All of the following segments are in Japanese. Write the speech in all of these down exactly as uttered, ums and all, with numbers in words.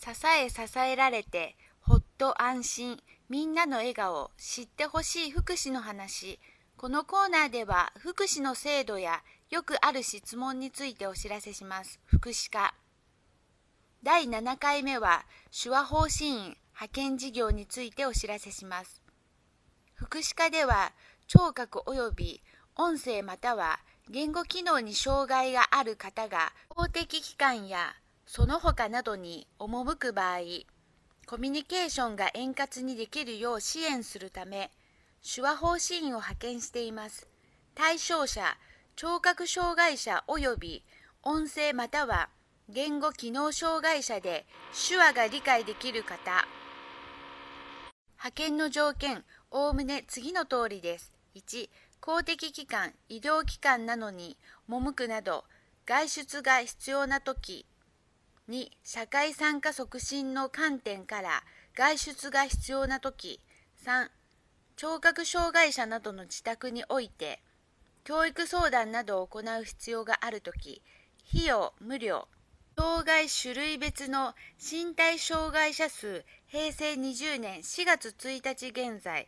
支え支えられて、ほっと安心、みんなの笑顔、知ってほしい福祉の話。このコーナーでは、福祉の制度やよくある質問についてお知らせします。福祉課。だいななかいめは、手話方針員派遣事業についてお知らせします。福祉課では、聴覚及び音声または言語機能に障害がある方が公的機関やその他などに赴く場合、コミュニケーションが円滑にできるよう支援するため、手話方針員を派遣しています。対象者、聴覚障害者及び音声または言語機能障害者で手話が理解できる方。派遣の条件、おおむね次の通りです。いち、公的機関、医療機関なのに赴くなど、外出が必要なとき。に、社会参加促進の観点から外出が必要なとき。さん、聴覚障害者などの自宅において、教育相談などを行う必要があるとき。費用無料。障害種類別の身体障害者数、へいせいにじゅうねんしがつついたち現在、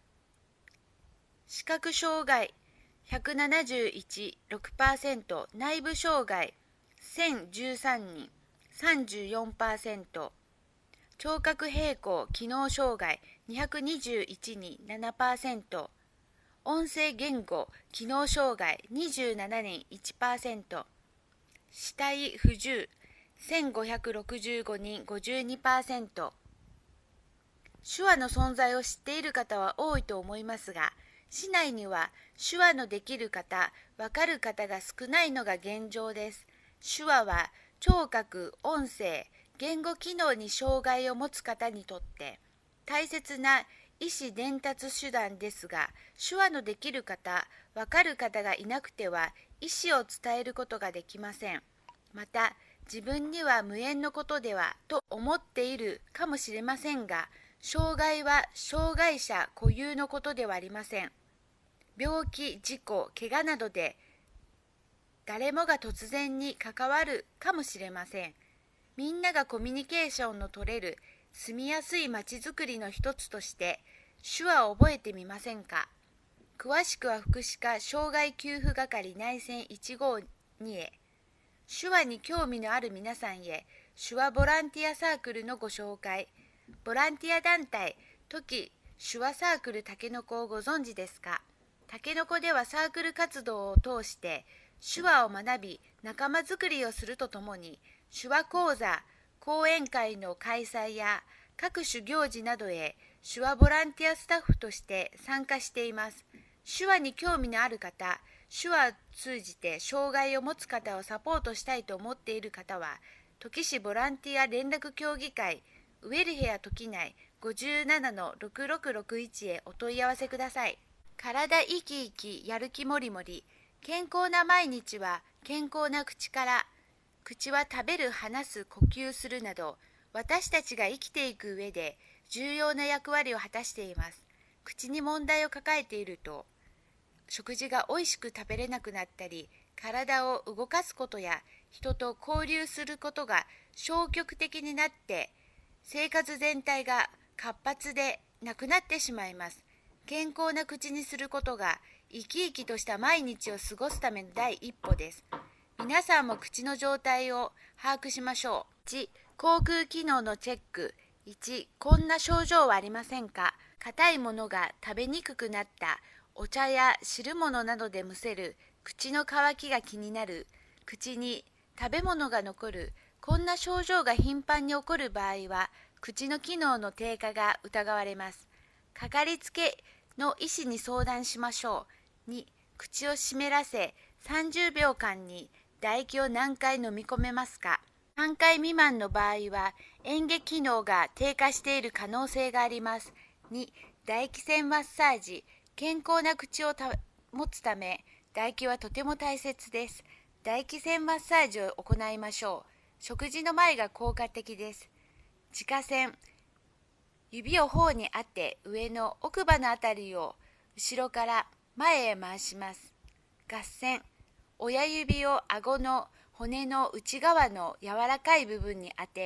視覚障害ひゃくななじゅういち、ろくパーセント、内部障害せんじゅうさんにん、さんじゅうよんパーセント、聴覚平衡機能障害にひゃくにじゅういちにん、ななパーセント、音声言語機能障害にじゅうななにん、いちパーセント、視帯不自由せんごひゃくろくじゅうごにん、ごじゅうにパーセント。手話の存在を知っている方は多いと思いますが、市内には手話のできる方、わかる方が少ないのが現状です。手話は聴覚、音声、言語機能に障害を持つ方にとって大切な意思伝達手段ですが、手話のできる方、わかる方がいなくては意思を伝えることができません。また、自分には無縁のことではと思っているかもしれませんが、障害は障害者固有のことではありません。病気、事故、怪我などで誰もが突然に関わるかもしれません。みんながコミュニケーションの取れる住みやすいまちづくりの一つとして手話を覚えてみませんか。詳しくは福祉課障害給付係内線いちごにへ。手話に興味のある皆さんへ手話ボランティアサークルのご紹介。ボランティア団体トキ手話サークルたけのこをご存知ですか。たけのこではサークル活動を通して手話を学び仲間づくりをするとともに、手話講座、講演会の開催や各種行事などへ手話ボランティアスタッフとして参加しています。手話に興味のある方、手話を通じて障害を持つ方をサポートしたいと思っている方は、土岐市ボランティア連絡協議会ウェルヘア土岐内 ごじゅうななのろくろくろくいち へお問い合わせください。体生き生きやる気もりもり、健康な毎日は健康な口から。口は食べる、話す、呼吸するなど、私たちが生きていく上で重要な役割を果たしています。口に問題を抱えていると、食事がおいしく食べれなくなったり、体を動かすことや人と交流することが消極的になって、生活全体が活発でなくなってしまいます。健康な口にすることが生き生きとした毎日を過ごすための第一歩です。皆さんも口の状態を把握しましょう。いち、口腔機能のチェック。いち、こんな症状はありませんか。硬いものが食べにくくなった、お茶や汁物などでむせる、口の渇きが気になる、口に食べ物が残る、こんな症状が頻繁に起こる場合は、口の機能の低下が疑われます。かかりつけの医師に相談しましょう。に、口を湿らせ、さんじゅうびょうかんに唾液を何回飲み込めますか。さんかい未満の場合は、嚥下機能が低下している可能性があります。に、唾液腺マッサージ。健康な口を持つため、唾液はとても大切です。唾液腺マッサージを行いましょう。食事の前が効果的です。耳下腺。指を頬に当て、上の奥歯のあたりを後ろから前へ回します。合線。親指を顎の骨の内側の柔らかい部分に当て、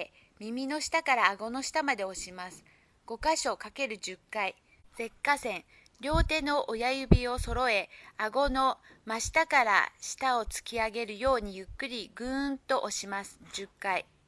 耳の下から顎の下まで押します。ごかしょ ×じゅっ 回。舌下線。両手の親指を揃え、顎の真下から下を突き上げるようにゆっくりぐーんと押します。じゅっかい。